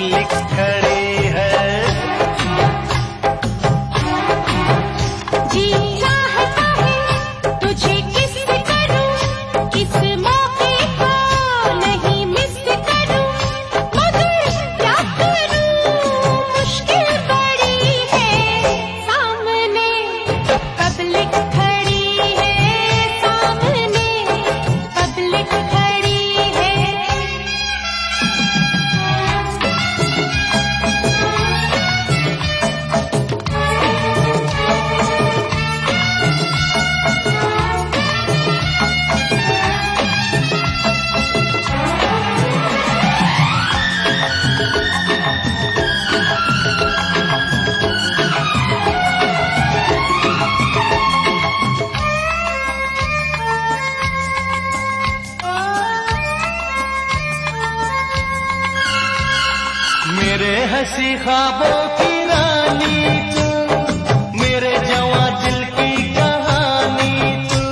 Public खड़ी है। जी चाहता है तुझे किस करूं, किस मौके को नहीं मिस करूं, मगर क्या करूं मुश्किल बड़ी है, सामने पब्लिक खड़ी है, सामने पब्लिक खड़ी है। मेरे हंसी ख्वाबों की रानी तू, मेरे जवां दिल की कहानी तू।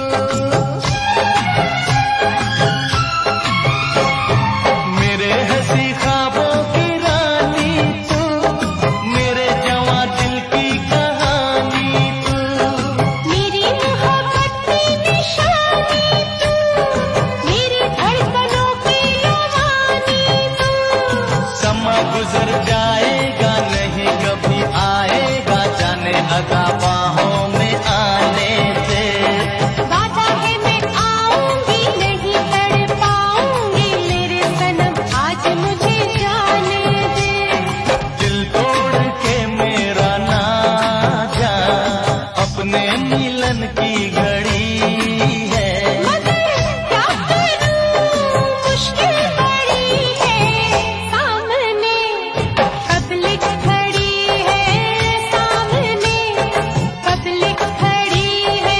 मेरे हंसी ख्वाबों की रानी तू, मेरे जवां दिल की कहानी तू। मेरी मोहब्बत की निशानी तू, मेरी धड़कनों की रवानी तू। समा गुजर जाएगा नहीं कभी आएगा, जाने लगा बाहों में आने से। वादा है मैं आऊंगी नहीं तड़ पाऊंगी, मेरे सनम आज मुझे जाने दे। दिल तोड़ के मेरा ना जा, अपने मिलन की घड़ी है। मगर क्या करूं मुश्किल बड़ी है, सामने पब्लिक खड़ी है, सामने पब्लिक खड़ी है।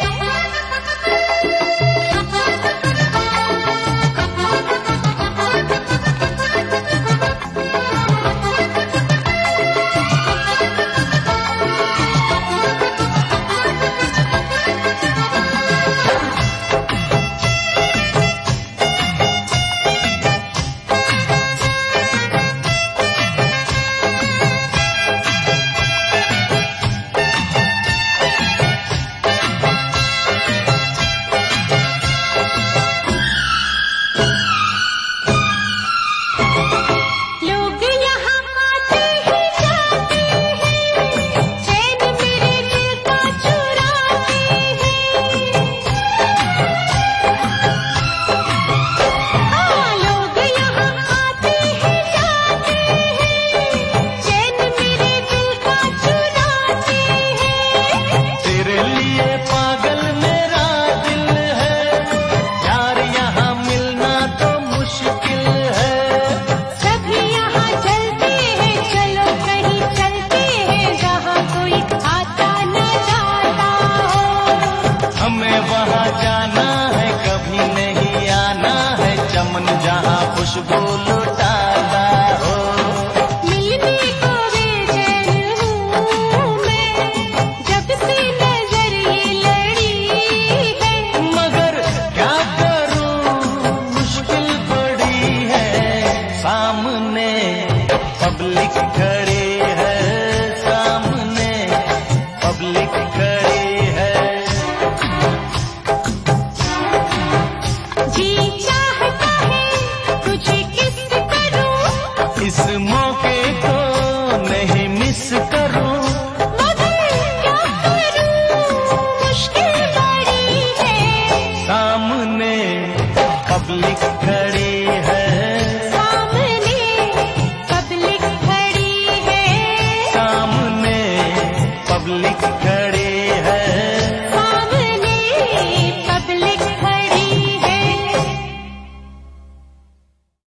लोग यहाँ आते हैं जाते हैं, चैन मेरे दिल का चुराते हैं। हाँ, लोग यहाँ आते हैं जाते हैं, चैन मेरे दिल का चुराते हैं। तेरे लिए पागल मेरा दिल है, यार यहाँ मिलना तो मुश्किल है। सभी यहाँ चलते हैं, चलो कहीं चलते हैं, जहाँ कोई आता न जाता हो। हमें वहाँ जाना है, कभी नहीं आना है, चमन जहाँ खुशबू लुटाता हो। मिलने को बेचैन हूँ मैं, जब से नजर ये लड़ी है। मगर क्या करूं मुश्किल बड़ी है, सामने पब्लिक खड़ी है, सामने पब्लिक खड़ी है। जी चाहता है तुझे किस करूं, इस मौके को नहीं मिस करूं, मगर क्या करूं मुश्किल बड़ी है, सामने पब्लिक खड़ी है, सामने पब्लिक खड़ी है। सामने पब्लिक